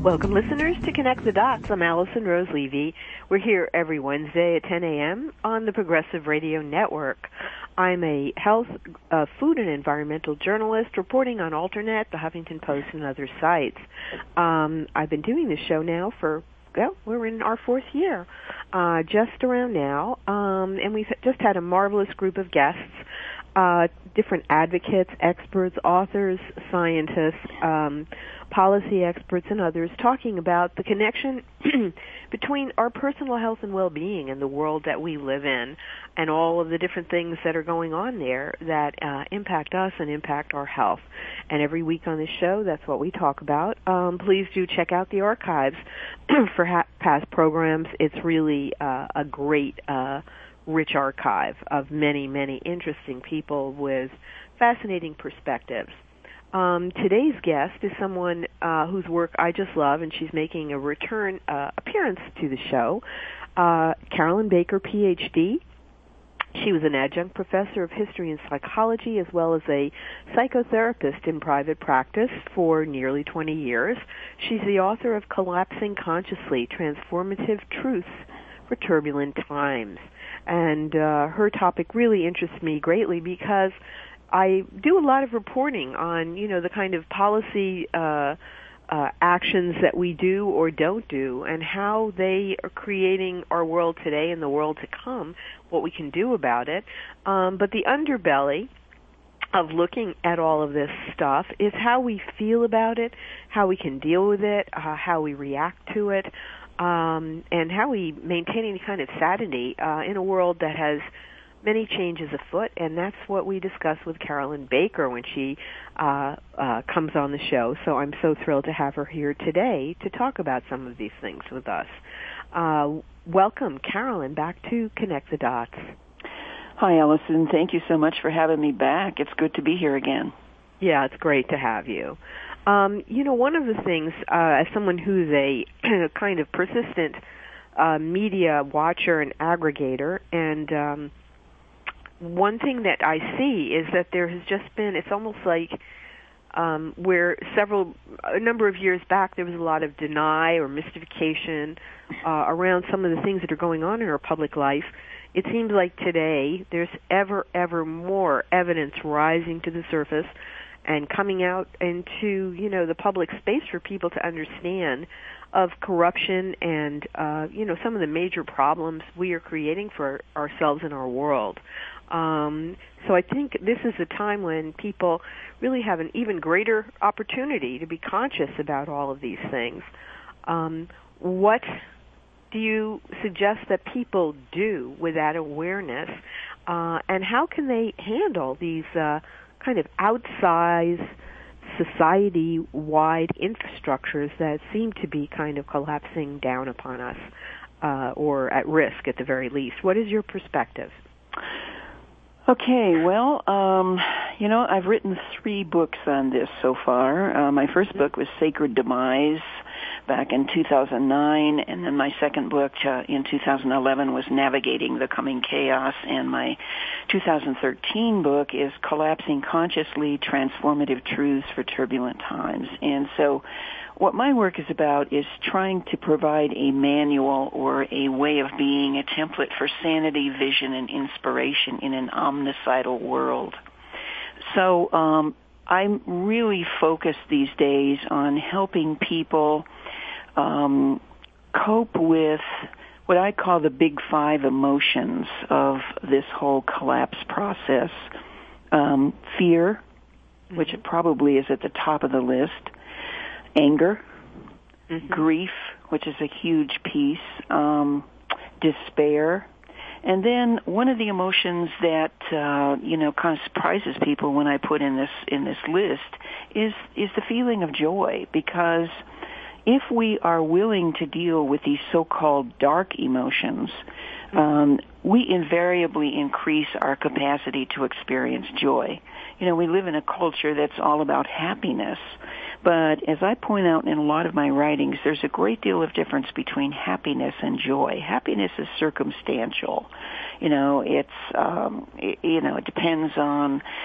Welcome, listeners, to Connect the Dots. I'm Allison Rose Levy. We're here every Wednesday at 10 a.m. on the Progressive Radio Network. I'm a health, food, and environmental journalist reporting on Alternet, the Huffington Post, and other sites. I've been doing this show now for, well, we're in our fourth year, just around now, and we've just had a marvelous group of guests, different advocates, experts, authors, scientists, policy experts, and others talking about the connection between our personal health and well-being and the world that we live in and all of the different things that are going on there that impact us and impact our health. And every week on this show, that's what we talk about. Please do check out the archives for past programs. It's really a great rich archive of many, many interesting people with fascinating perspectives. Today's guest is someone whose work I just love, and she's making a return appearance to the show. Carolyn Baker, Ph.D. She was an adjunct professor of history and psychology as well as a psychotherapist in private practice for nearly 20 years. She's the author of Collapsing Consciously, Transformative Truths for Turbulent Times. And her topic really interests me greatly because I do a lot of reporting on, the kind of policy actions that we do or don't do and how they are creating our world today and the world to come, what we can do about it. But the underbelly of looking at all of this stuff is how we feel about it, how we can deal with it, how we react to it, and how we maintain any kind of sanity in a world that has many changes afoot, and that's what we discuss with Carolyn Baker when she comes on the show. So I'm so thrilled to have her here today to talk about some of these things with us. Welcome, Carolyn, back to Connect the Dots. Hi, Allison. Thank you so much for having me back. It's good to be here again. Yeah, it's great to have you. One of the things, as someone who's a kind of persistent media watcher and aggregator, and one thing that I see is that there has just been, it's almost like where a number of years back there was a lot of deny or mystification around some of the things that are going on in our public life. It seems like today there's ever more evidence rising to the surface and coming out into, the public space for people to understand of corruption and, some of the major problems we are creating for ourselves and our world. So I think this is a time when people really have an even greater opportunity to be conscious about all of these things. What do you suggest that people do with that awareness, and how can they handle these kind of outsized, society-wide infrastructures that seem to be kind of collapsing down upon us, or at risk at the very least? What is your perspective? Okay, well, I've written 3 books on this so far. My first book was Sacred Demise back in 2009, and then my second book in 2011 was Navigating the Coming Chaos, and my 2013 book is Collapsing Consciously, Transformative Truths for Turbulent Times. And so what my work is about is trying to provide a manual or a way of being, a template for sanity, vision, and inspiration in an omnicidal world. So I'm really focused these days on helping people cope with what I call the big 5 emotions of this whole collapse process. Fear, which it probably is at the top of the list. Anger, grief, which is a huge piece, despair, and then one of the emotions that kind of surprises people when I put in this list is the feeling of joy, because if we are willing to deal with these so-called dark emotions, we invariably increase our capacity to experience joy. We live in a culture that's all about happiness, but as I point out in a lot of my writings, there's a great deal of difference between happiness and joy. Happiness is circumstantial. It depends on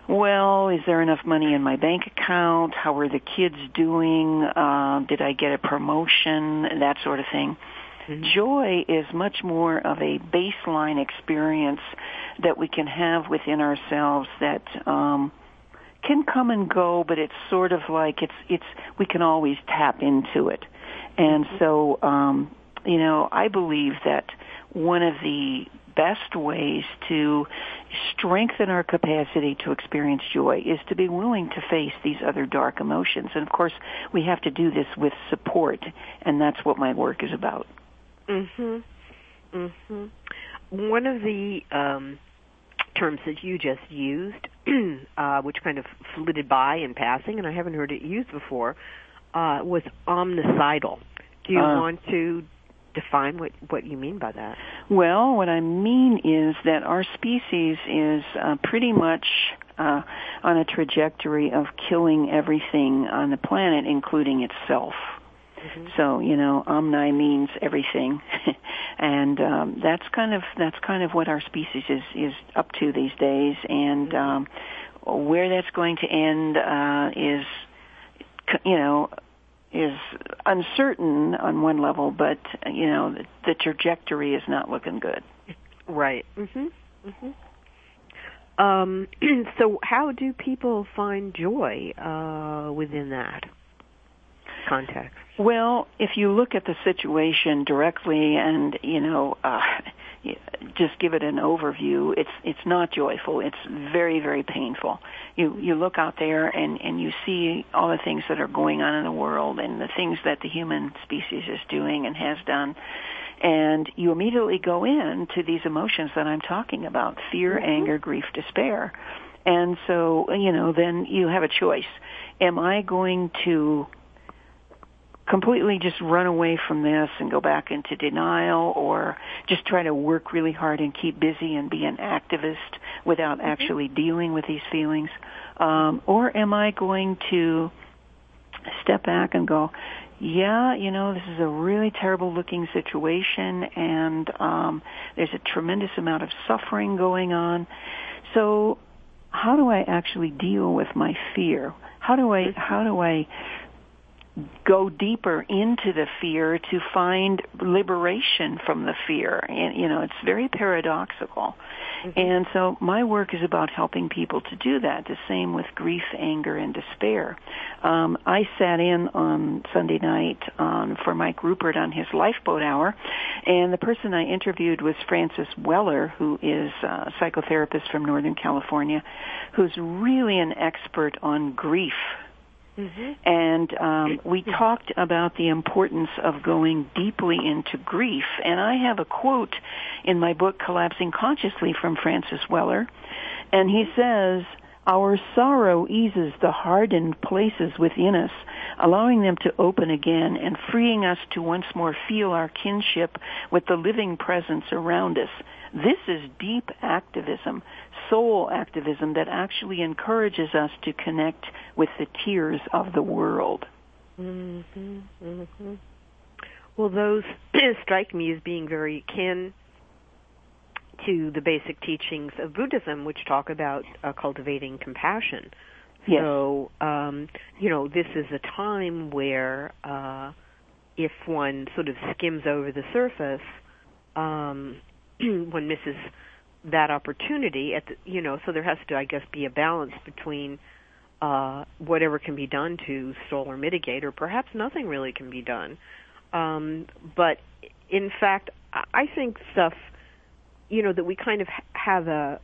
well, is there enough money in my bank account? How are the kids doing? Did I get a promotion? That sort of thing. Mm-hmm. Joy is much more of a baseline experience that we can have within ourselves that can come and go, but it's sort of like it's we can always tap into it. And so, I believe that one of the best ways to strengthen our capacity to experience joy is to be willing to face these other dark emotions. And of course, we have to do this with support, and that's what my work is about. Mhm. Mhm. One of the terms that you just used, which kind of flitted by in passing, and I haven't heard it used before, was omnicidal. Do you want to define what you mean by that? Well, what I mean is that our species is pretty much on a trajectory of killing everything on the planet, including itself. Mm-hmm. So, omni means everything, and that's kind of what our species is up to these days. And where that's going to end is uncertain on one level, but the trajectory is not looking good. Right. Mhm. Mhm. So, how do people find joy within that context? Well, if you look at the situation directly and just give it an overview, it's not joyful. It's very, very painful. You look out there and you see all the things that are going on in the world and the things that the human species is doing and has done, and you immediately go into these emotions that I'm talking about: fear, anger, grief, despair. And so, then you have a choice. Am I going to completely just run away from this and go back into denial, or just try to work really hard and keep busy and be an activist without actually dealing with these feelings? Or am I going to step back and go, this is a really terrible looking situation, and there's a tremendous amount of suffering going on. So how do I actually deal with my fear? How do I go deeper into the fear to find liberation from the fear? And, it's very paradoxical. Mm-hmm. And so my work is about helping people to do that, the same with grief, anger, and despair. I sat in on Sunday night for Mike Rupert on his Lifeboat Hour, and the person I interviewed was Frances Weller, who is a psychotherapist from Northern California, who's really an expert on grief. Mm-hmm. And we talked about the importance of going deeply into grief. And I have a quote in my book, Collapsing Consciously, from Francis Weller. And he says, "Our sorrow eases the hardened places within us, allowing them to open again and freeing us to once more feel our kinship with the living presence around us. This is deep activism, soul activism that actually encourages us to connect with the tears of the world." Mm-hmm, mm-hmm. Well, those strike me as being very kin to the basic teachings of Buddhism, which talk about cultivating compassion. Yes. So, this is a time where if one sort of skims over the surface, one misses that opportunity so there has to, I guess, be a balance between whatever can be done to stall or mitigate, or perhaps nothing really can be done. But in fact, I think stuff, that we kind of have a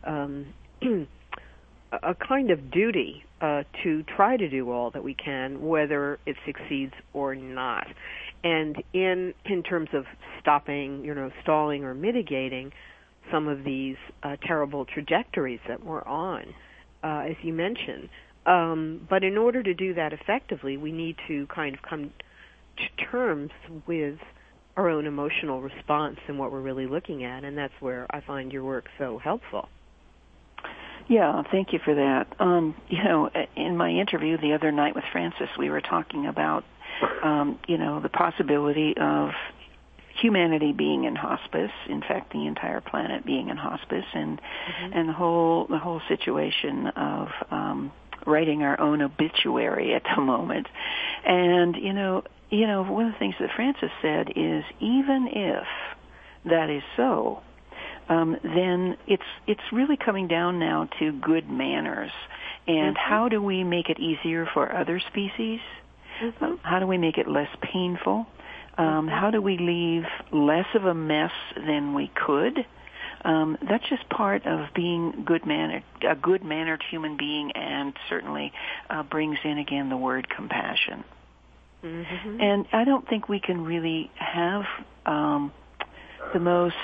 kind of duty to try to do all that we can, whether it succeeds or not. And in terms of stopping, stalling or mitigating some of these terrible trajectories that we're on, as you mentioned. But in order to do that effectively, we need to kind of come to terms with our own emotional response and what we're really looking at, and that's where I find your work so helpful. Yeah, thank you for that. In my interview the other night with Frances, we were talking about, the possibility of humanity being in hospice, in fact, the entire planet being in hospice, and the whole situation of writing our own obituary at the moment. And one of the things that Francis said is, even if that is so, then it's really coming down now to good manners. And how do we make it easier for other species? How do we make it less painful? How do we leave less of a mess than we could? That's just part of being a good-mannered human being, and certainly brings in again the word compassion. And I don't think we can really have the most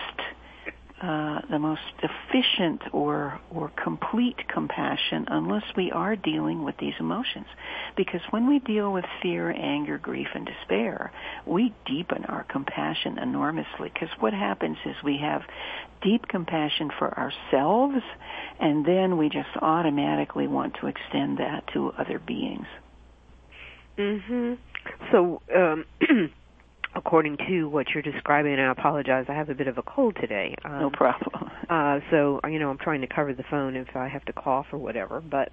efficient or complete compassion unless we are dealing with these emotions. Because when we deal with fear, anger, grief, and despair, we deepen our compassion enormously. Because what happens is we have deep compassion for ourselves, and then we just automatically want to extend that to other beings. So, according to what you're describing, and I apologize, I have a bit of a cold today. No problem. So, I'm trying to cover the phone if I have to cough or whatever. But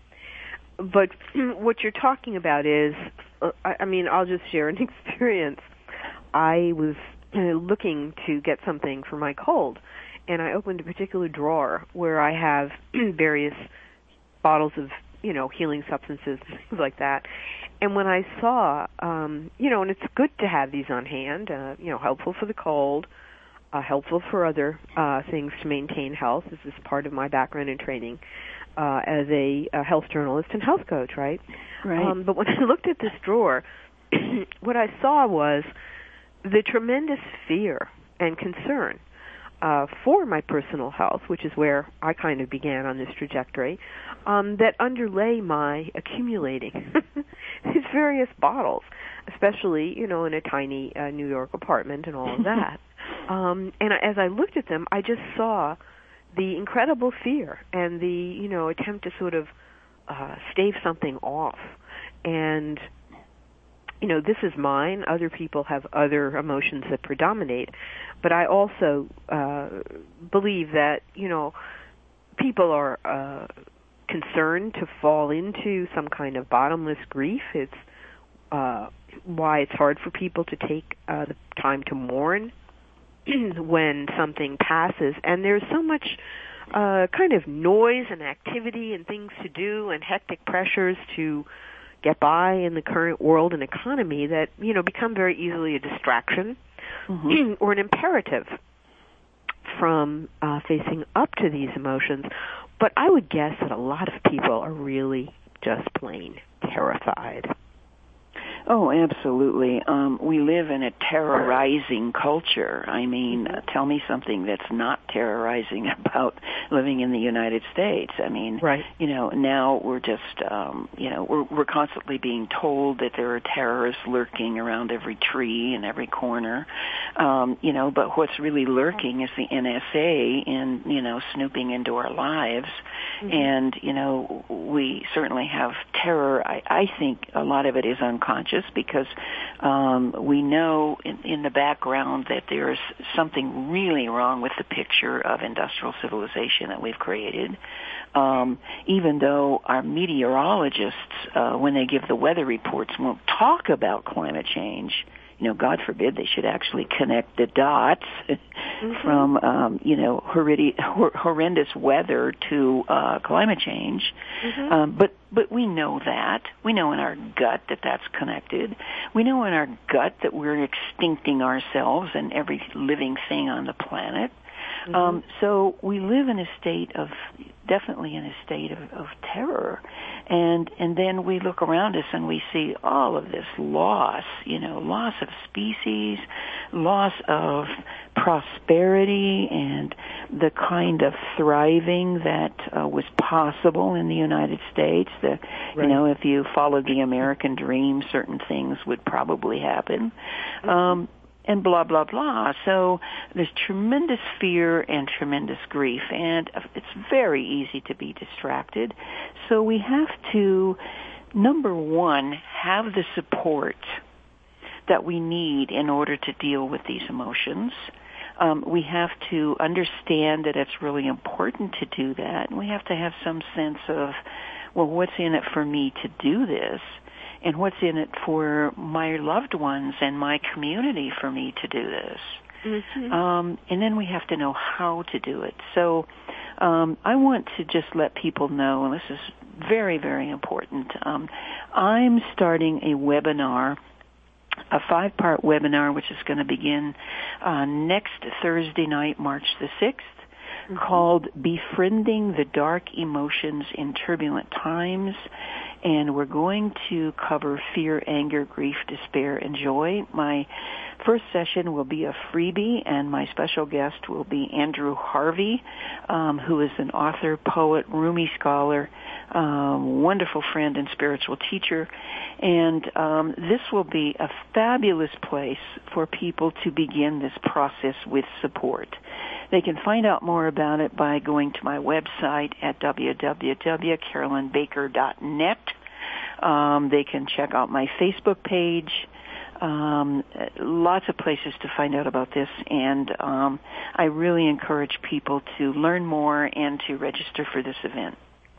what you're talking about is, I'll just share an experience. I was looking to get something for my cold, and I opened a particular drawer where I have various bottles of, healing substances, things like that. And when I saw, and it's good to have these on hand, helpful for the cold, helpful for other things to maintain health. This is part of my background and training as a health journalist and health coach, right? Right. But when I looked at this drawer, what I saw was the tremendous fear and concern for my personal health, which is where I kind of began on this trajectory, that underlay my accumulating these various bottles, especially, in a tiny New York apartment and all of that. And as I looked at them, I just saw the incredible fear and the, attempt to sort of stave something off. And this is mine. Other people have other emotions that predominate. But I also believe that, people are concerned to fall into some kind of bottomless grief. It's why it's hard for people to take the time to mourn when something passes. And there's so much kind of noise and activity and things to do and hectic pressures to get by in the current world and economy that, become very easily a distraction or an imperative from facing up to these emotions. But I would guess that a lot of people are really just plain terrified. Oh, absolutely. We live in a terrorizing culture. Tell me something that's not terrorizing about living in the United States. Right. Now we're just, we're constantly being told that there are terrorists lurking around every tree and every corner. But what's really lurking is the NSA in, snooping into our lives. And, we certainly have terror. I think a lot of it is unconscious, because we know in the background that there's something really wrong with the picture of industrial civilization that we've created. Even though our meteorologists, when they give the weather reports, won't talk about climate change, God forbid they should actually connect the dots from, horrendous weather to climate change. But we know that. We know in our gut that that's connected. We know in our gut that we're extincting ourselves and every living thing on the planet. So we live in a state of, definitely in a state of terror. And then we look around us and we see all of this loss, loss of species, loss of prosperity, and the kind of thriving that was possible in the United States. Right. If you followed the American dream, certain things would probably happen. And blah, blah, blah. So there's tremendous fear and tremendous grief, and it's very easy to be distracted. So we have to, number one, have the support that we need in order to deal with these emotions. We have to understand that it's really important to do that, and we have to have some sense of, well, what's in it for me to do this, and what's in it for my loved ones and my community for me to do this. Mm-hmm. And then we have to know how to do it. So I want to just let people know, and this is very, very important, I'm starting a webinar, a 5-part webinar, which is going to begin next Thursday night, March the 6th, mm-hmm. called Befriending the Dark Emotions in Turbulent Times. And we're going to cover fear, anger, grief, despair, and joy. My first session will be a freebie, and my special guest will be Andrew Harvey, who is an author, poet, Rumi scholar, wonderful friend and spiritual teacher. And this will be a fabulous place for people to begin this process with support. They can find out more about it by going to my website at www.carolynbaker.net. They can check out my Facebook page. Lots of places to find out about this, and I really encourage people to learn more and to register for this event.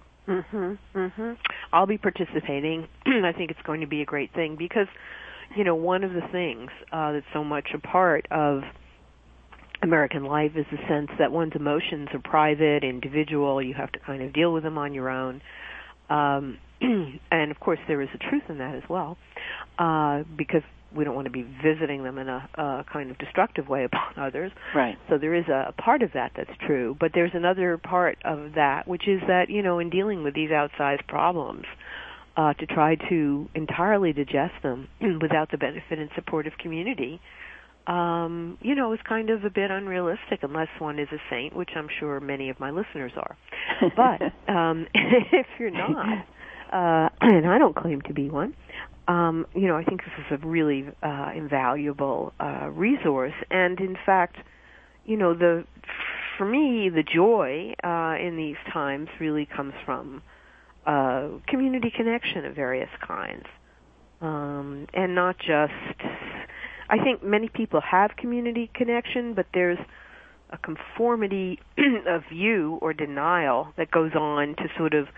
I'll be participating. I think it's going to be a great thing because, one of the things that's so much a part of American life is the sense that one's emotions are private, individual. You have to kind of deal with them on your own. And, of course, there is a truth in that as well, because we don't want to be visiting them in a kind of destructive way upon others. Right. So there is a part of that that's true. But there's another part of that, which is that, in dealing with these outsized problems, to try to entirely digest them without the benefit and support of community, is kind of a bit unrealistic unless one is a saint, which I'm sure many of my listeners are. But if you're not, and I don't claim to be one, I think this is a really invaluable resource. And in fact, for me, the joy in these times really comes from community connection of various kinds, and not just. I think many people have community connection, but there's a conformity of view or denial that goes on to sort of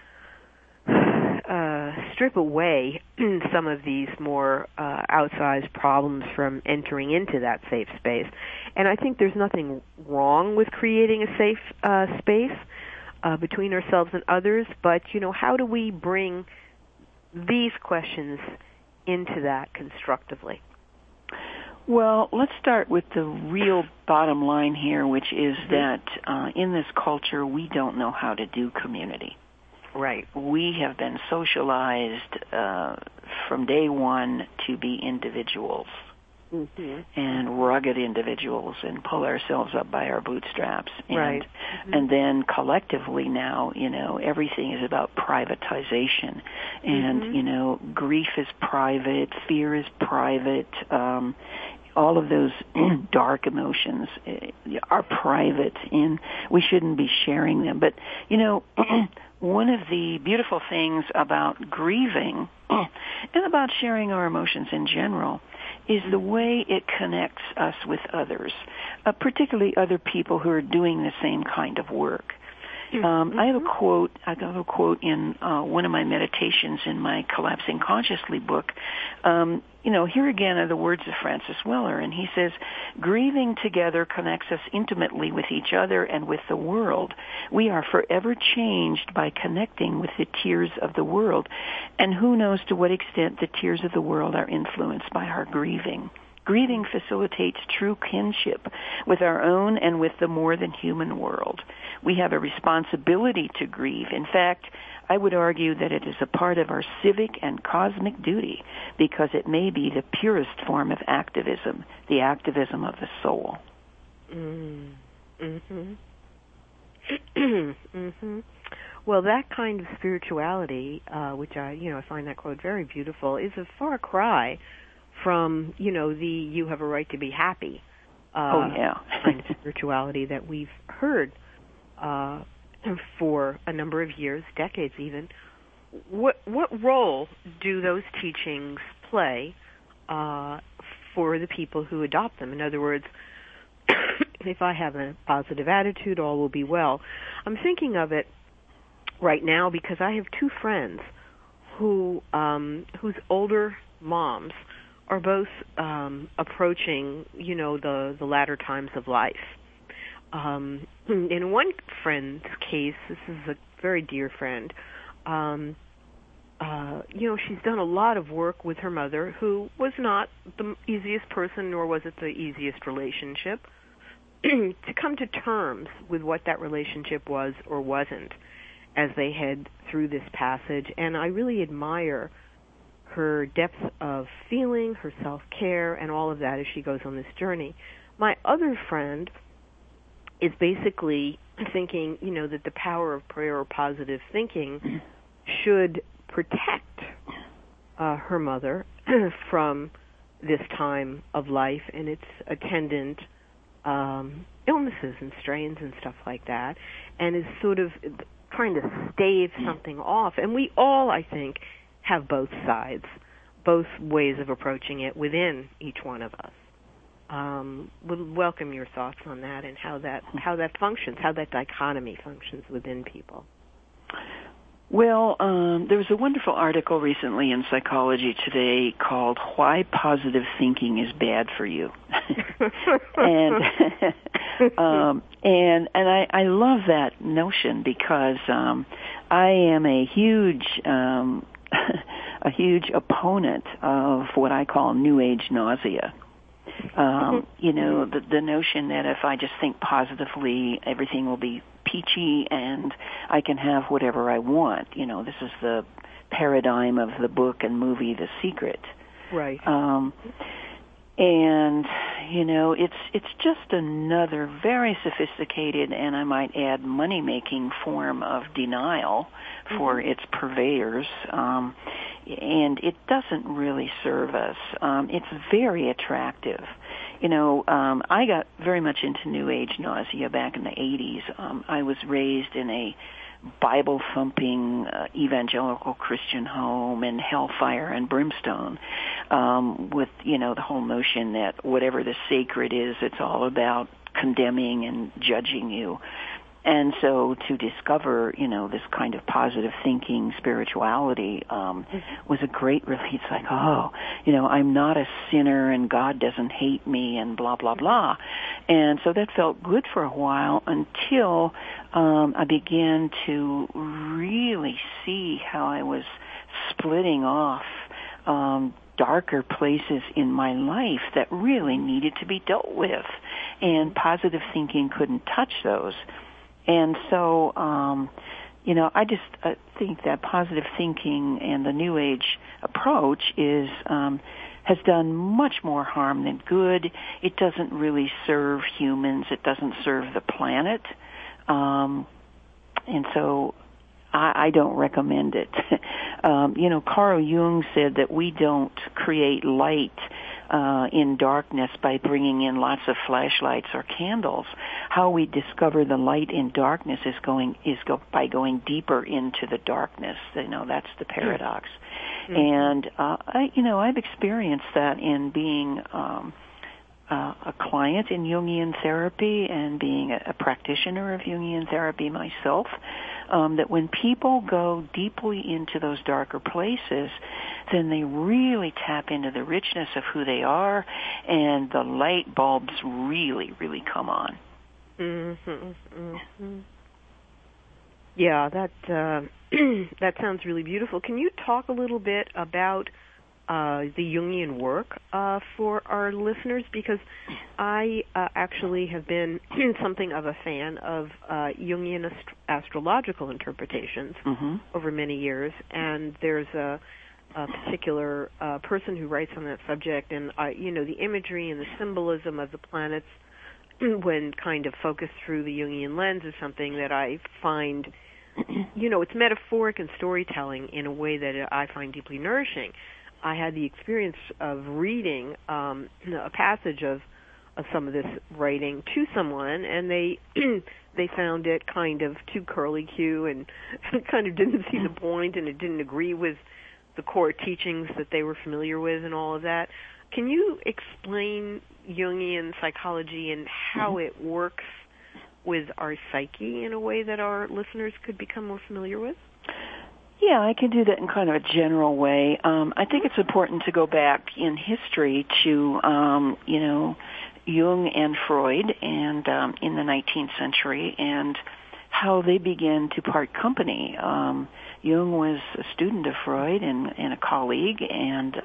strip away some of these more outsized problems from entering into that safe space. And I think there's nothing wrong with creating a safe space between ourselves and others, but, how do we bring these questions into that constructively? Well, let's start with the real bottom line here, which is that in this culture, we don't know how to do community. Right. We have been socialized from day one to be individuals, and rugged individuals, and pull ourselves up by our bootstraps. And, right. And then collectively now, everything is about privatization. And, grief is private, fear is private, all of those dark emotions are private, and we shouldn't be sharing them. But, one of the beautiful things about grieving and about sharing our emotions in general is the way it connects us with others, particularly other people who are doing the same kind of work. I have a quote in one of my meditations in my Collapsing Consciously book. Here again are the words of Francis Weller, and he says, "Grieving together connects us intimately with each other and with the world. We are forever changed by connecting with the tears of the world, and who knows to what extent the tears of the world are influenced by our grieving. Grieving facilitates true kinship with our own and with the more than human world. We have a responsibility to grieve. In fact, I would argue that it is a part of our civic and cosmic duty because it may be the purest form of activism, the activism of the soul." Well, that kind of spirituality, which I find that quote very beautiful, is a far cry from, the "you have a right to be happy" kind of spirituality that we've heard for a number of years, decades even. What role do those teachings play for the people who adopt them. In other words, if I have a positive attitude, all will be well. I'm thinking of it right now because I have two friends whose older moms are both approaching, the latter times of life. In one friend's case, this is a very dear friend, she's done a lot of work with her mother, who was not the easiest person, nor was it the easiest relationship, to come to terms with what that relationship was or wasn't as they head through this passage. And I really admire her depth of feeling, her self-care, and all of that as she goes on this journey. My other friend is basically thinking, that the power of prayer or positive thinking should protect her mother from this time of life and its attendant illnesses and strains and stuff like that, and is sort of trying to stave something off. And we all, I think, have both sides, both ways of approaching it within each one of us. Would welcome your thoughts on that and how that functions, how that dichotomy functions within people. Well, there was a wonderful article recently in Psychology Today called "Why Positive Thinking is Bad for You," and I love that notion because I am a huge opponent of what I call New Age nausea. The notion that if I just think positively, everything will be peachy and I can have whatever I want. This is the paradigm of the book and movie The Secret. Right. It's just another very sophisticated and I might add money-making form of denial for its purveyors. And it doesn't really serve us. It's very attractive. I got very much into New Age nausea back in the 80s. I was raised in a Bible-thumping evangelical Christian home and hellfire and brimstone with, the whole notion that whatever the sacred is, it's all about condemning and judging you. And so to discover, this kind of positive thinking spirituality was a great relief. It's like, I'm not a sinner and God doesn't hate me and blah, blah, blah. And so that felt good for a while until I began to really see how I was splitting off darker places in my life that really needed to be dealt with. And positive thinking couldn't touch those. And so, I just think that positive thinking and the New Age approach has done much more harm than good. It doesn't really serve humans. It doesn't serve the planet. And so I don't recommend it. Carl Jung said that we don't create light in darkness by bringing in lots of flashlights or candles. How we discover the light in darkness is by going deeper into the darkness. That's the paradox. Mm-hmm. And I've experienced that in being a client in Jungian therapy and being a practitioner of Jungian therapy myself. That when people go deeply into those darker places, then they really tap into the richness of who they are, and the light bulbs really, really come on. Yeah, that that sounds really beautiful. Can you talk a little bit about the Jungian work for our listeners? Because I actually have been something of a fan of Jungian astrological interpretations over many years, and there's a particular person who writes on that subject, and the imagery and the symbolism of the planets when kind of focused through the Jungian lens is something that I find, it's metaphoric and storytelling in a way that I find deeply nourishing. I had the experience of reading a passage of some of this writing to someone, and they found it kind of too curly-Q and kind of didn't see the point, and it didn't agree with the core teachings that they were familiar with and all of that. Can you explain Jungian psychology and how it works with our psyche in a way that our listeners could become more familiar with? Yeah, I can do that in kind of a general way. I think it's important to go back in history to, Jung and Freud and in the 19th century and how they began to part company. Jung was a student of Freud and a colleague, and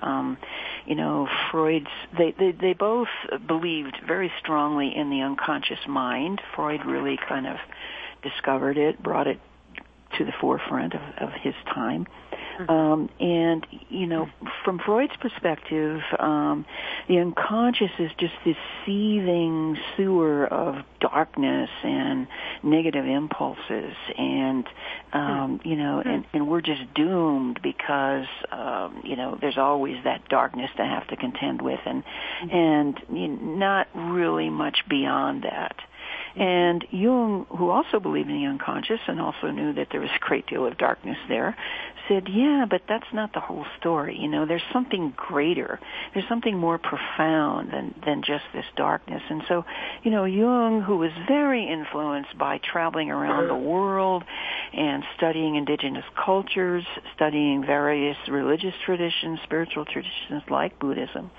they both believed very strongly in the unconscious mind. Freud really kind of discovered it, brought it to the forefront of his time. And, from Freud's perspective, the unconscious is just this seething sewer of darkness and negative impulses. And, and we're just doomed because, there's always that darkness to have to contend with and not really much beyond that. And Jung, who also believed in the unconscious and also knew that there was a great deal of darkness there, said, yeah, but that's not the whole story. There's something greater. There's something more profound than just this darkness. And so, Jung, who was very influenced by traveling around the world and studying indigenous cultures, studying various religious traditions, spiritual traditions like Buddhism,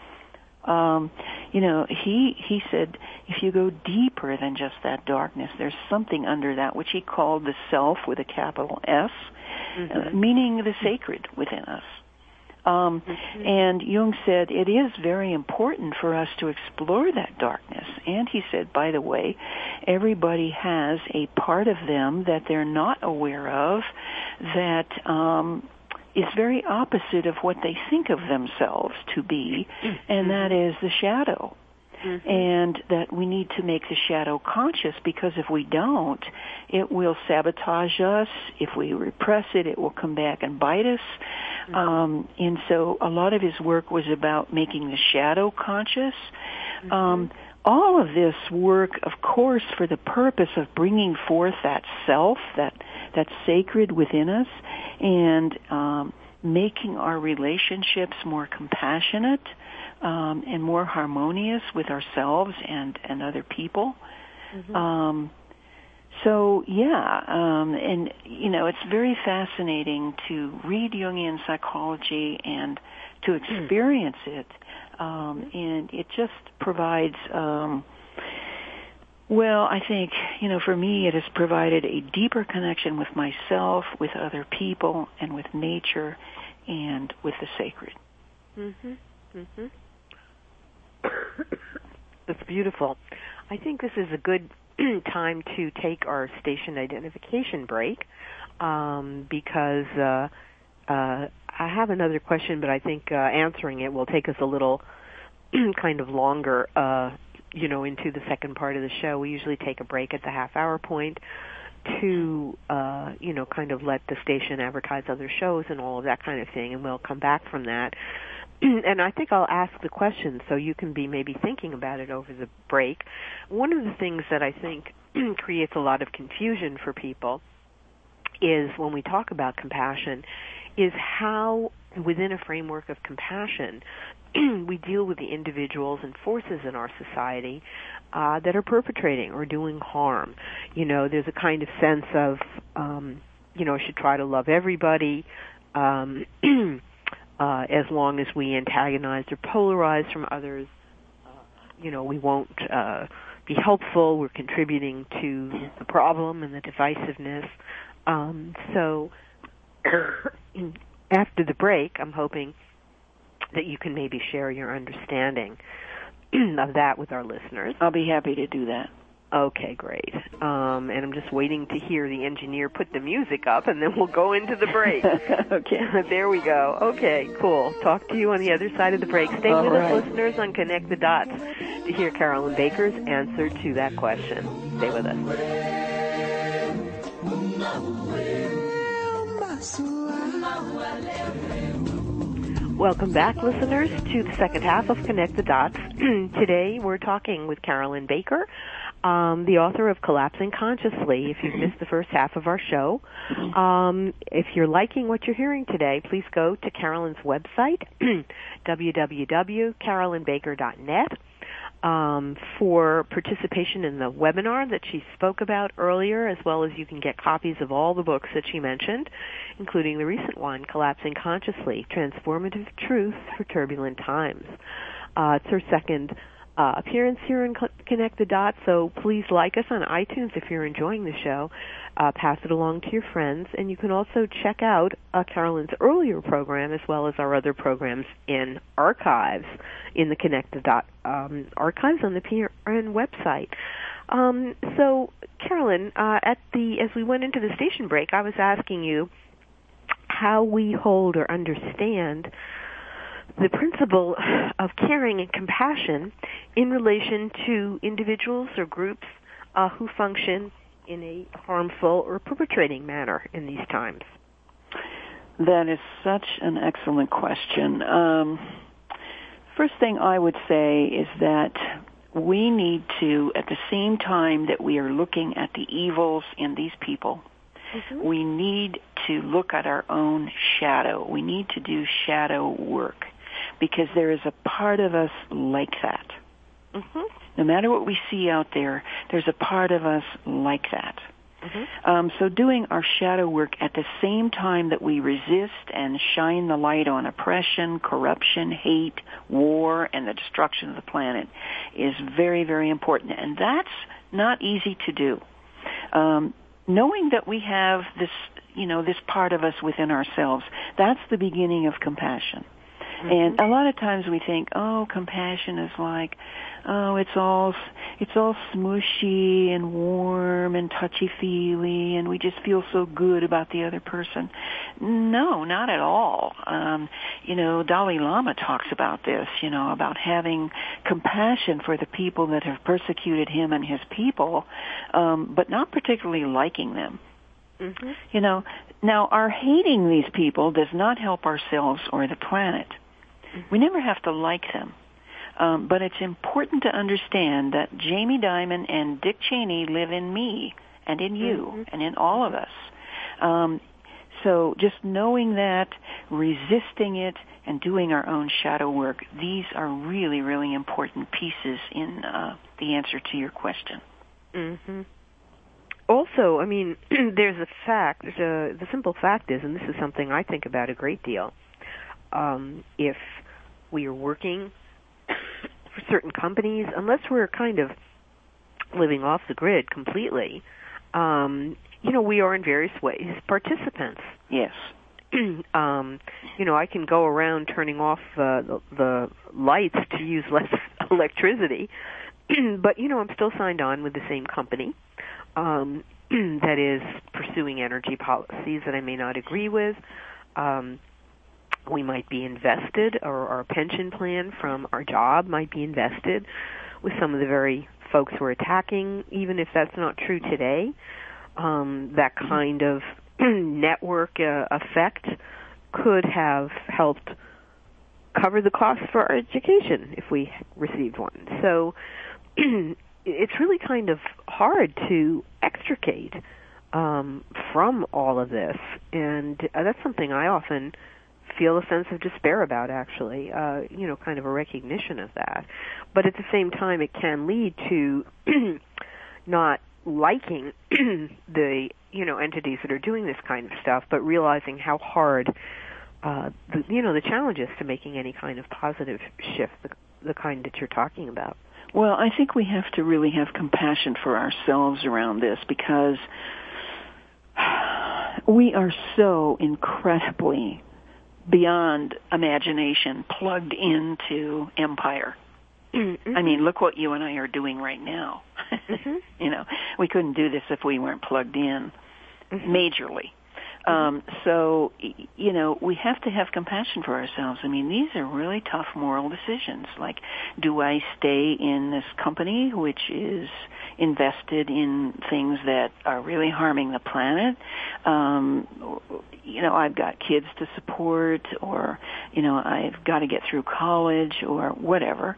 he said, if you go deeper than just that darkness, there's something under that, which he called the self with a capital S, meaning the sacred within us. And Jung said it is very important for us to explore that darkness. And he said, by the way, everybody has a part of them that they're not aware of that is very opposite of what they think of themselves to be, and that is the shadow. And that we need to make the shadow conscious, because if we don't, it will sabotage us. If we repress it, it will come back and bite us. And so a lot of his work was about making the shadow conscious. All of this work, of course, for the purpose of bringing forth that self, that sacred within us, and making our relationships more compassionate and more harmonious with ourselves and other people. And it's very fascinating to read Jungian psychology and to experience it. And it just provides, I think, for me it has provided a deeper connection with myself, with other people, and with nature, and with the sacred. That's beautiful. I think this is a good time to take our station identification break because I have another question, but I think answering it will take us a little kind of longer, into the second part of the show. We usually take a break at the half-hour point to, kind of let the station advertise other shows and all of that kind of thing, and we'll come back from that. And I think I'll ask the question so you can be maybe thinking about it over the break. One of the things that I think creates a lot of confusion for people is when we talk about compassion is how, within a framework of compassion, we deal with the individuals and forces in our society that are perpetrating or doing harm. There's a kind of sense of, I should try to love everybody, as long as we antagonize or polarize from others, we won't be helpful. We're contributing to the problem and the divisiveness. So after the break, I'm hoping that you can maybe share your understanding of that with our listeners. I'll be happy to do that. Okay, great. And I'm just waiting to hear the engineer put the music up, and then we'll go into the break. Okay. There we go. Okay, cool. Talk to you on the other side of the break. Stay with us, listeners, on Connect the Dots to hear Carolyn Baker's answer to that question. Stay with us. Welcome back, listeners, to the second half of Connect the Dots. Today we're talking with Carolyn Baker, the author of Collapsing Consciously. If you've missed the first half of our show, if you're liking what you're hearing today, please go to Carolyn's website, www.carolynbaker.net. For participation in the webinar that she spoke about earlier, as well as you can get copies of all the books that she mentioned, including the recent one, Collapsing Consciously, Transformative Truth for Turbulent Times. It's her second appearance here in Connect the Dots, so please like us on iTunes if you're enjoying the show. Pass it along to your friends, and you can also check out Carolyn's earlier program as well as our other programs in archives in the Connect the Dot archives on the PRN website. So, Carolyn, as we went into the station break, I was asking you how we hold or understand the principle of caring and compassion in relation to individuals or groups who function in a harmful or perpetrating manner in these times. That is such an excellent question. First thing I would say is that we need to, at the same time that we are looking at the evils in these people, we need to look at our own shadow. We need to do shadow work, because there is a part of us like that. No matter what we see out there, there's a part of us like that. So doing our shadow work at the same time that we resist and shine the light on oppression, corruption, hate, war, and the destruction of the planet is very, very important. And that's not easy to do. Knowing that we have this, this part of us within ourselves, that's the beginning of compassion. And a lot of times we think, compassion is like, it's all smushy and warm and touchy-feely, and we just feel so good about the other person. No, not at all. Dalai Lama talks about this, about having compassion for the people that have persecuted him and his people, but not particularly liking them. Now our hating these people does not help ourselves or the planet. We never have to like them. But it's important to understand that Jamie Dimon and Dick Cheney live in me and in you and in all of us. So just knowing that, resisting it, and doing our own shadow work, these are really, really important pieces in the answer to your question. Also, I mean, there's a fact, the simple fact is, and this is something I think about a great deal, if we are working for certain companies, unless we're kind of living off the grid completely, we are in various ways participants. Yes. I can go around turning off the lights to use less electricity, but, I'm still signed on with the same company that is pursuing energy policies that I may not agree with. We might be invested, or our pension plan from our job might be invested with some of the very folks who are attacking, even if that's not true today. That kind of network effect could have helped cover the costs for our education if we received one. So it's really kind of hard to extricate from all of this, and that's something I often feel a sense of despair about, actually, kind of a recognition of that. But at the same time, it can lead to not liking the, entities that are doing this kind of stuff, but realizing how hard, the challenge is to making any kind of positive shift, the kind that you're talking about. Well, I think we have to really have compassion for ourselves around this, because we are so incredibly beyond imagination plugged into empire. I mean, look what you and I are doing right now. We couldn't do this if we weren't plugged in majorly. So, you know, we have to have compassion for ourselves. I mean, these are really tough moral decisions. Like, do I stay in this company which is invested in things that are really harming the planet? You know, I've got kids to support, or, you know, I've got to get through college or whatever.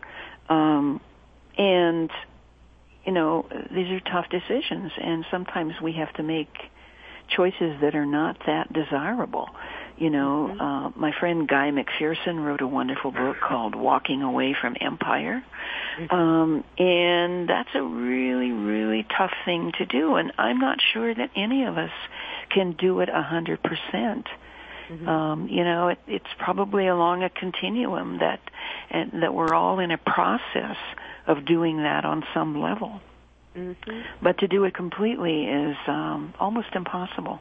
And, you know, these are tough decisions, and sometimes we have to make choices that are not that desirable. You know, my friend Guy McPherson wrote a wonderful book called Walking Away from Empire. And that's a really, really tough thing to do, and I'm not sure that any of us can do it 100%. You know, it's probably along a continuum that we're all in a process of doing that on some level. But to do it completely is almost impossible.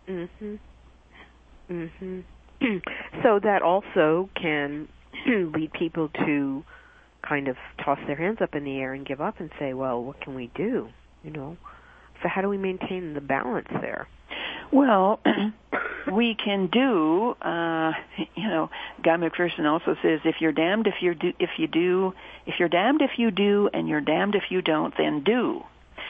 So that also can lead people to kind of toss their hands up in the air and give up and say, well, what can we do? You know, so how do we maintain the balance there? Well, we can do, you know, Guy McPherson also says, if you're damned if you're damned if you do, and you're damned if you don't, then do.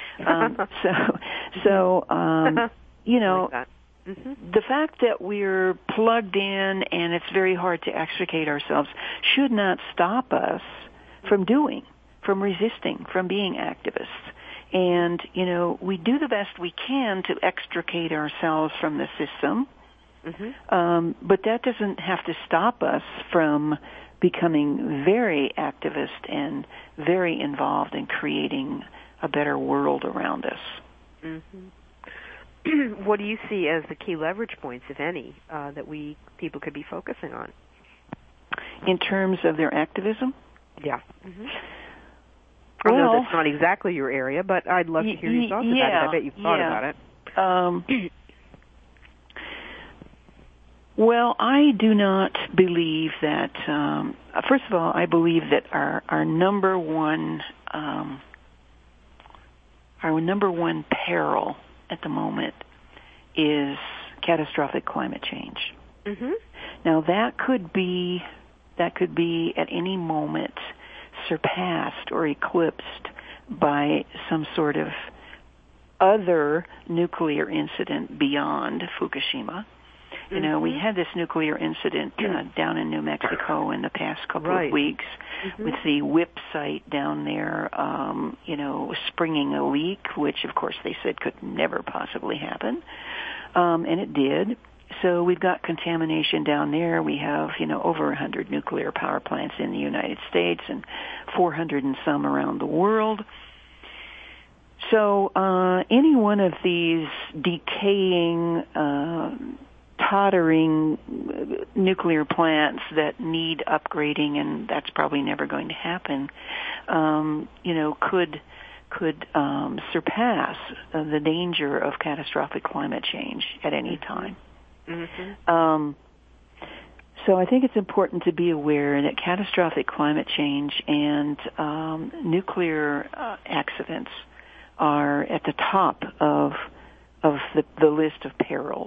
You know, like the fact that we're plugged in and it's very hard to extricate ourselves should not stop us from resisting, from being activists. And, you know, we do the best we can to extricate ourselves from the system, but that doesn't have to stop us from becoming very activist and very involved in creating a better world around us. What do you see as the key leverage points, if any, that people could be focusing on? In terms of their activism? Yeah. I know that's not exactly your area, but I'd love to hear your thoughts about it. I bet you've thought about it. Well, I do not believe that, first of all, I believe that our number one peril at the moment is catastrophic climate change. Now, that could be at any moment surpassed or eclipsed by some sort of other nuclear incident beyond Fukushima. You know, we had this nuclear incident down in New Mexico in the past couple of weeks with the WIPP site down there, you know, springing a leak, which, of course, they said could never possibly happen. And it did. So we've got contamination down there. We have, you know, over 100 nuclear power plants in the United States and 400 and some around the world. So any one of these decaying, tottering nuclear plants that need upgrading, and that's probably never going to happen, you know, could surpass the danger of catastrophic climate change at any time. So I think it's important to be aware that catastrophic climate change and nuclear accidents are at the top of the list of perils.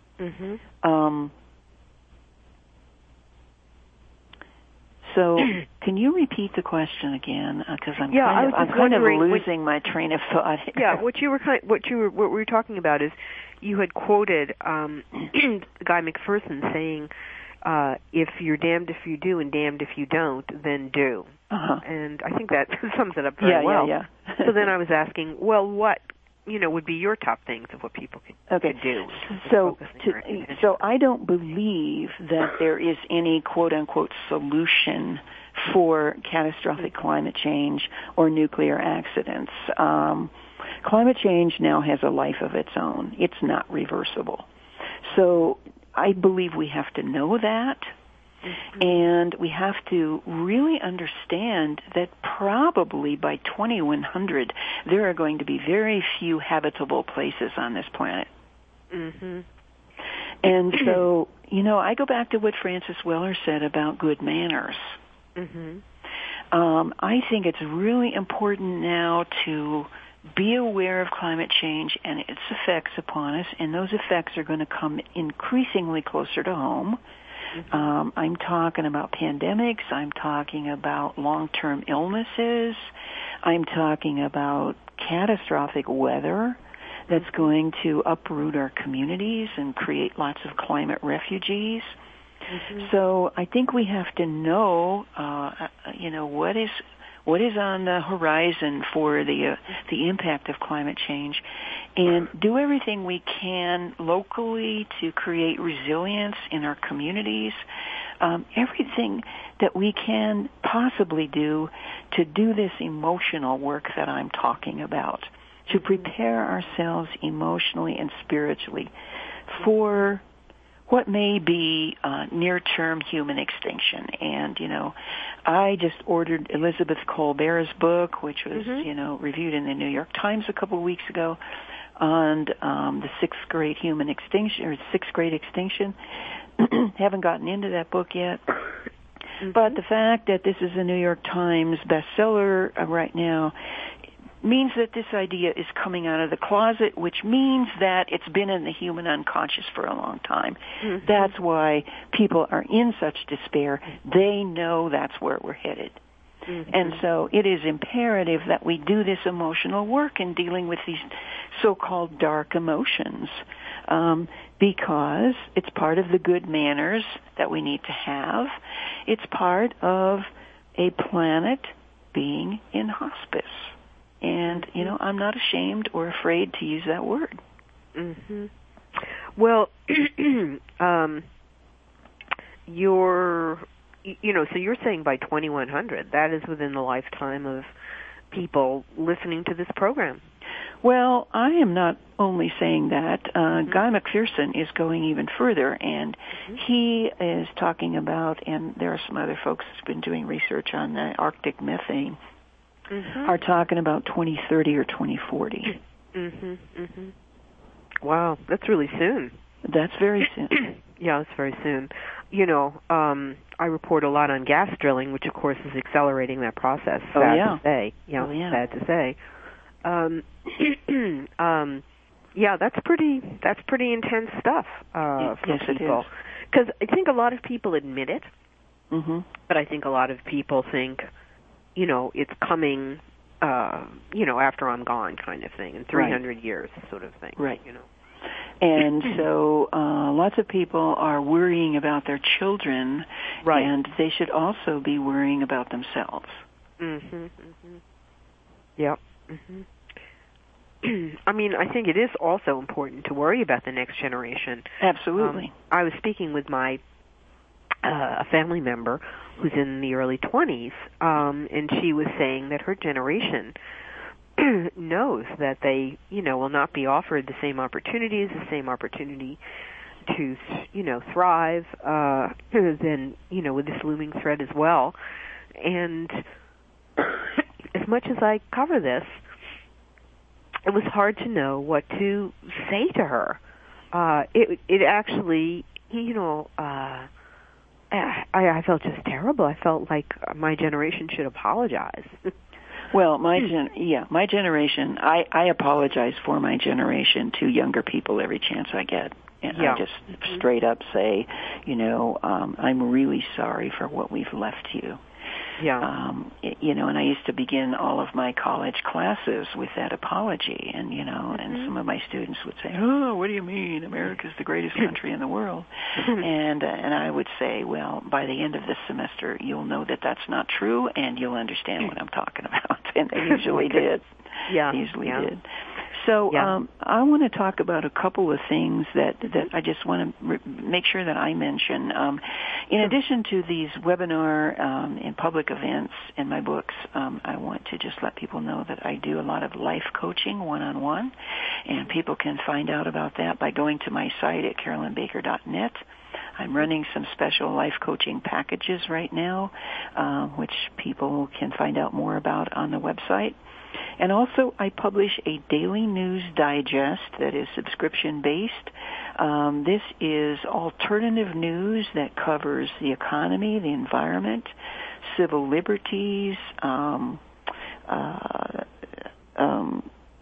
So, can you repeat the question again? Because I'm kind of losing my train of thought here. Yeah, what we were talking about is you had quoted Guy McPherson saying, "If you're damned if you do and damned if you don't, then do." And I think that sums it up very well. So then I was asking, well, what would be your top things of what people could do? So I don't believe that there is any quote-unquote solution for catastrophic climate change or nuclear accidents. Climate change now has a life of its own. It's not reversible. So I believe we have to know that. And we have to really understand that probably by 2100 there are going to be very few habitable places on this planet. And so, I go back to what Francis Weller said about good manners. I think it's really important now to be aware of climate change and its effects upon us, and those effects are going to come increasingly closer to home. I'm talking about pandemics. I'm talking about long-term illnesses. I'm talking about catastrophic weather that's going to uproot our communities and create lots of climate refugees. So I think we have to know, what is on the horizon for the impact of climate change, and do everything we can locally to create resilience in our communities, everything that we can possibly do to do this emotional work that I'm talking about, to prepare ourselves emotionally and spiritually for what may be near-term human extinction. And, I just ordered Elizabeth Kolbert's book, which was, reviewed in the New York Times a couple of weeks ago, on the sixth grade extinction. Haven't gotten into that book yet. But the fact that this is a New York Times bestseller right now means that this idea is coming out of the closet, which means that it's been in the human unconscious for a long time. That's why people are in such despair. They know that's where we're headed. And so it is imperative that we do this emotional work in dealing with these so-called dark emotions, because it's part of the good manners that we need to have. It's part of a planet being in hospice. And, I'm not ashamed or afraid to use that word. Well, so you're saying by 2100, that is within the lifetime of people listening to this program. Well, I am not only saying that. Guy McPherson is going even further, and he is talking about, and there are some other folks who've been doing research on the Arctic methane, are talking about 2030 or 2040. Wow, that's really soon. That's very soon. Yeah, it's very soon. I report a lot on gas drilling, which of course is accelerating that process. Sad to say. Sad to say. That's pretty intense stuff for people. Because I think a lot of people admit it, but I think a lot of people think, it's coming, after I'm gone, kind of thing, in 300 years, sort of thing. Right. And so lots of people are worrying about their children, and they should also be worrying about themselves. Yep. I mean, I think it is also important to worry about the next generation. Absolutely. I was speaking with a family member who's in the early 20s, and she was saying that her generation knows that they, will not be offered the same opportunity to, thrive, then, with this looming threat as well. And as much as I cover this, it was hard to know what to say to her. It actually, I felt just terrible. I felt like my generation should apologize. Well, my generation, I apologize for my generation to younger people every chance I get. And I just straight up say, I'm really sorry for what we've left you. And I used to begin all of my college classes with that apology, and and some of my students would say, "Oh, what do you mean? America's the greatest country in the world?" and I would say, "Well, by the end of this semester, you'll know that that's not true, and you'll understand what I'm talking about." And they usually did. Did. So I want to talk about a couple of things that I just want to make sure that I mention. In addition to these webinar and public events and my books, I want to just let people know that I do a lot of life coaching one-on-one, and people can find out about that by going to my site at carolynbaker.net. I'm running some special life coaching packages right now, which people can find out more about on the website. And also, I publish a daily news digest that is subscription-based. This is alternative news that covers the economy, the environment, civil liberties,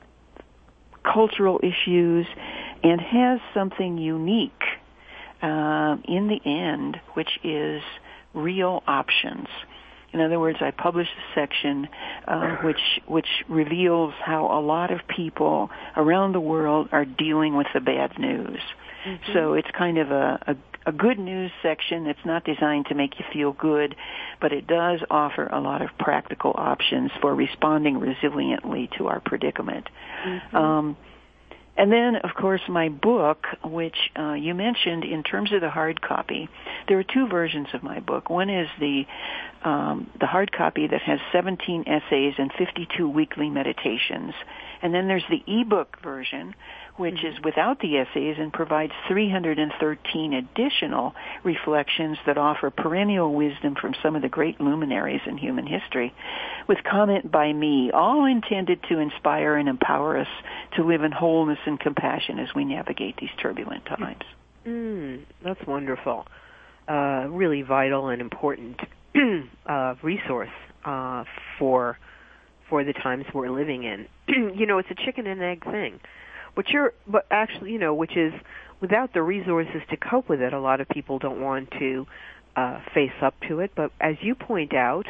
cultural issues, and has something unique in the end, which is real options. In other words, I published a section which reveals how a lot of people around the world are dealing with the bad news. Mm-hmm. So it's kind of a good news section. It's not designed to make you feel good, but it does offer a lot of practical options for responding resiliently to our predicament. Mm-hmm. And then, of course, my book, which you mentioned in terms of the hard copy. There are two versions of my book. One is the hard copy that has 17 essays and 52 weekly meditations. And then there's the ebook version, which is without the essays and provides 313 additional reflections that offer perennial wisdom from some of the great luminaries in human history, with comment by me, all intended to inspire and empower us to live in wholeness and compassion as we navigate these turbulent times. That's wonderful. Really vital and important resource for the times we're living in. It's a chicken and egg thing. Which is without the resources to cope with it, a lot of people don't want to face up to it. But as you point out,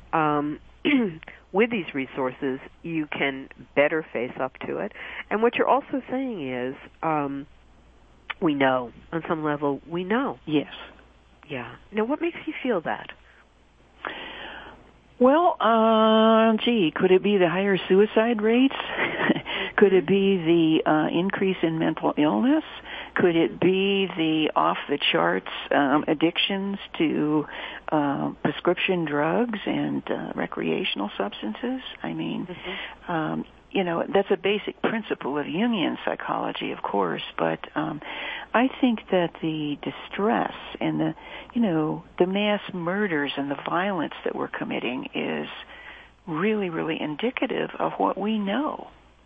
with these resources, you can better face up to it. And what you're also saying is, we know, on some level, we know. Yes. Yeah. Now, what makes you feel that? Well, could it be the higher suicide rates? Could it be the increase in mental illness? Could it be the off-the-charts addictions to prescription drugs and recreational substances? I mean, that's a basic principle of Jungian psychology, of course, but I think that the distress and the mass murders and the violence that we're committing is really, really indicative of what we know.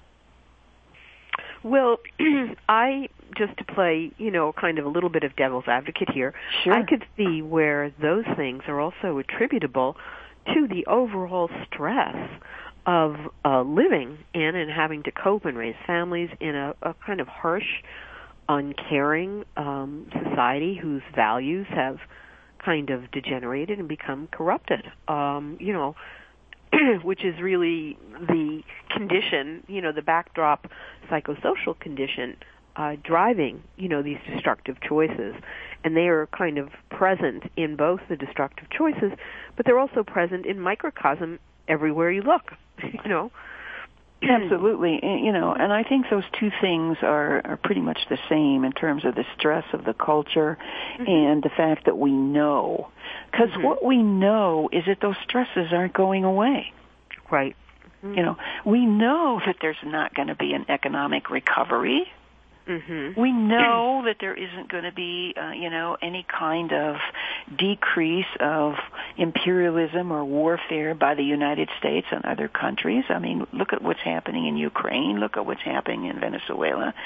Well, just to play, kind of a little bit of devil's advocate here, sure. I could see where those things are also attributable to the overall stress of living in and having to cope and raise families in a kind of harsh, uncaring society whose values have kind of degenerated and become corrupted. Which is really the condition, the backdrop psychosocial condition driving, these destructive choices. And they are kind of present in both the destructive choices, but they're also present in microcosm everywhere you look, Absolutely. And I think those two things are pretty much the same in terms of the stress of the culture and the fact that we know. Because what we know is that those stresses aren't going away. Right. We know that there's not going to be an economic recovery. We know that there isn't going to be, any kind of decrease of imperialism or warfare by the United States and other countries. I mean, look at what's happening in Ukraine. Look at what's happening in Venezuela.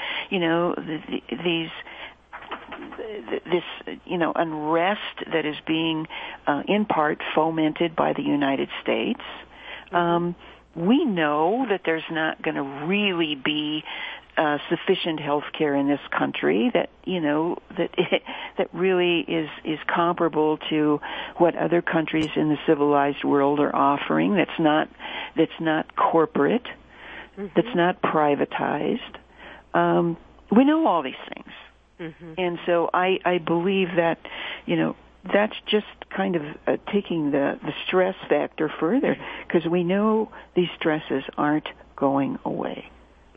This unrest that is being, in part, fomented by the United States. We know that there's not going to really be sufficient health care in this country that that really is comparable to what other countries in the civilized world are offering. That's not corporate. That's not privatized. We know all these things, and so I believe that that's just kind of taking the stress factor further, because we know these stresses aren't going away.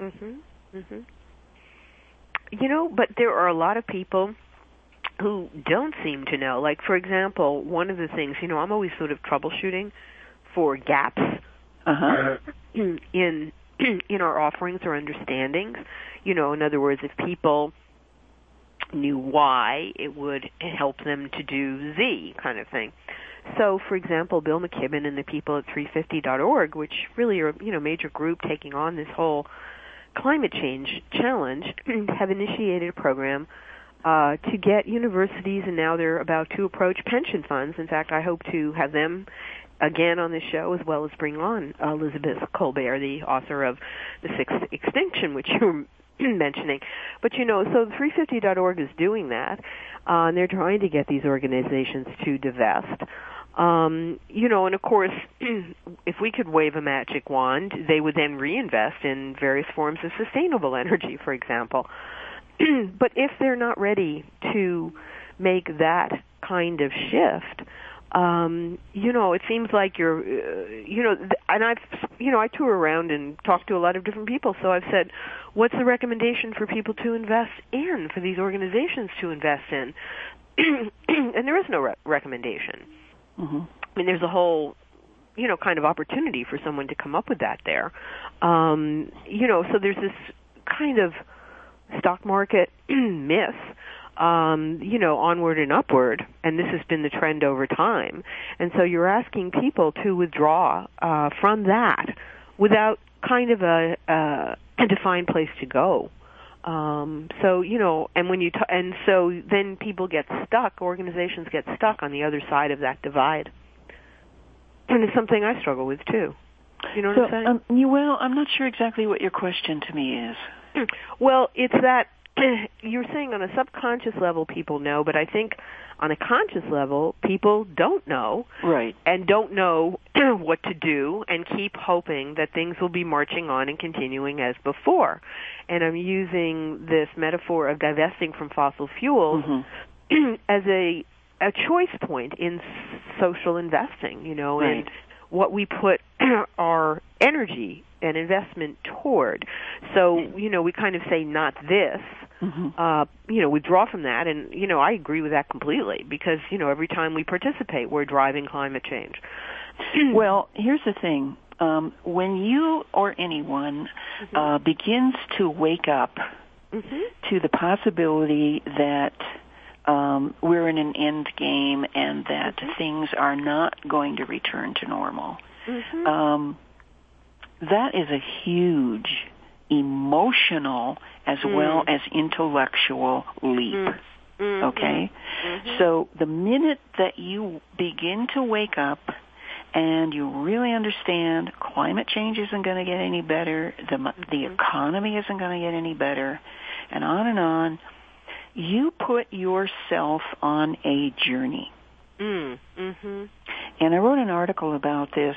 But there are a lot of people who don't seem to know. Like, for example, one of the things, I'm always sort of troubleshooting for gaps in our offerings or understandings. In other words, if people knew Y, it would help them to do Z kind of thing. So, for example, Bill McKibben and the people at 350.org, which really are, major group taking on this whole climate change challenge, have initiated a program to get universities, and now they're about to approach pension funds. In fact, I hope to have them again on this show, as well as bring on Elizabeth Colbert, the author of The Sixth Extinction, which you were mentioning. But, so the 350.org is doing that, and they're trying to get these organizations to divest. And of course, if we could wave a magic wand, they would then reinvest in various forms of sustainable energy, for example. But if they're not ready to make that kind of shift, it seems like and I tour around and talk to a lot of different people, so I've said, what's the recommendation for people to invest in, for these organizations to invest in? And there is no recommendation. Mm-hmm. I mean, there's a whole, kind of opportunity for someone to come up with that there. So there's this kind of stock market myth, onward and upward, and this has been the trend over time. And so you're asking people to withdraw from that without kind of a defined place to go. And when and so then people get stuck, organizations get stuck on the other side of that divide. And it's something I struggle with too. You know what I'm saying? Well, I'm not sure exactly what your question to me is. Well, it's that you're saying on a subconscious level people know, but I think on a conscious level people don't know. Right. And don't know what to do and keep hoping that things will be marching on and continuing as before. And I'm using this metaphor of divesting from fossil fuels as a choice point in social investing, right. and what we put our energy and investment toward. So, we kind of say not this, withdraw from that, and, I agree with that completely because, every time we participate, we're driving climate change. Well, here's the thing. When you or anyone begins to wake up to the possibility that we're in an end game and that things are not going to return to normal, that is a huge emotional as well as intellectual leap. Okay? So the minute that you begin to wake up and you really understand climate change isn't going to get any better, the economy isn't going to get any better, and on, you put yourself on a journey. And I wrote an article about this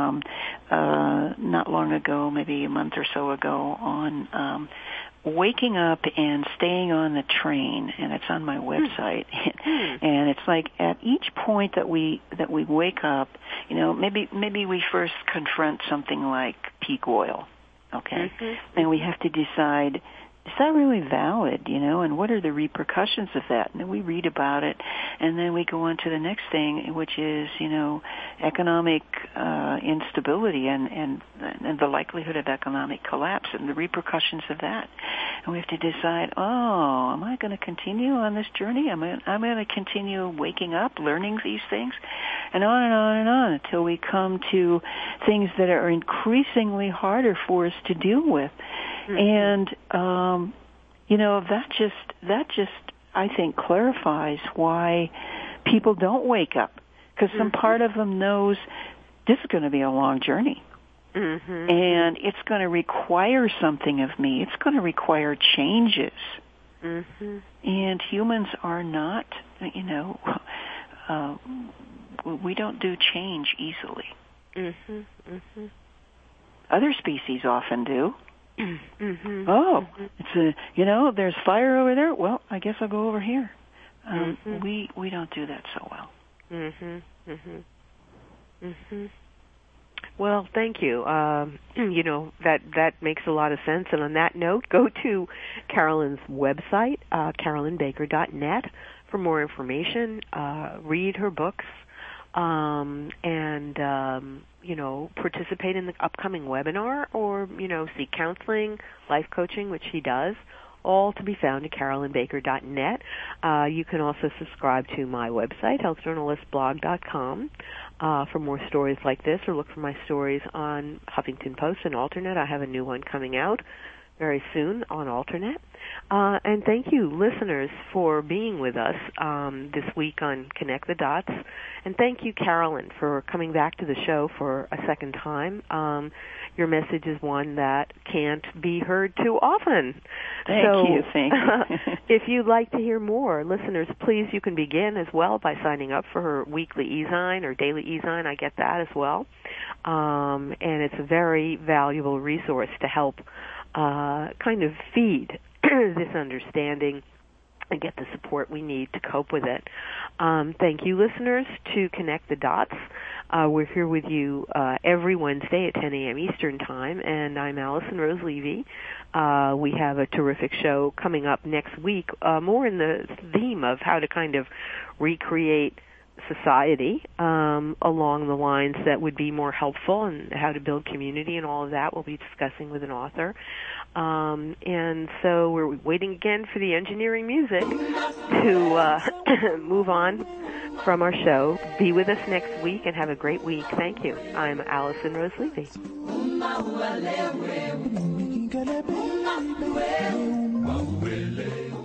not long ago, maybe a month or so ago, on waking up and staying on the train, and it's on my website. And it's like at each point that we wake up, maybe we first confront something like peak oil, okay? And we have to decide, is that really valid, and what are the repercussions of that? And then we read about it, and then we go on to the next thing, which is, economic instability and the likelihood of economic collapse and the repercussions of that. And we have to decide, am I going to continue on this journey? I'm going to continue waking up, learning these things, and on and on and on until we come to things that are increasingly harder for us to deal with. And, that just, I think, clarifies why people don't wake up. Because some part of them knows this is going to be a long journey. And it's going to require something of me. It's going to require changes. And humans are not, we don't do change easily. Other species often do. It's there's fire over there. Well, I guess I'll go over here. We don't do that so well. Well, thank you. That makes a lot of sense. And on that note, go to Carolyn's website, carolynbaker.net, for more information. Read her books. Participate in the upcoming webinar or, seek counseling, life coaching, which she does, all to be found at carolynbaker.net. You can also subscribe to my website, healthjournalistblog.com, for more stories like this, or look for my stories on Huffington Post and Alternate. I have a new one coming out very soon on Alternet. And thank you, listeners, for being with us this week on Connect the Dots. And thank you, Carolyn, for coming back to the show for a second time. Your message is one that can't be heard too often. Thank you. If you'd like to hear more, listeners, please, you can begin as well by signing up for her weekly e-zine or daily e-zine. I get that as well. And it's a very valuable resource to help kind of feed this understanding and get the support we need to cope with it. Thank you, listeners, to Connect the Dots. We're here with you every Wednesday at 10 a.m. Eastern Time, and I'm Allison Rose Levy. We have a terrific show coming up next week, more in the theme of how to kind of recreate society along the lines that would be more helpful, and how to build community and all of that we'll be discussing with an author. And so we're waiting again for the engineering music to move on from our show. Be with us next week and have a great week. Thank you. I'm Allison Rose Levy.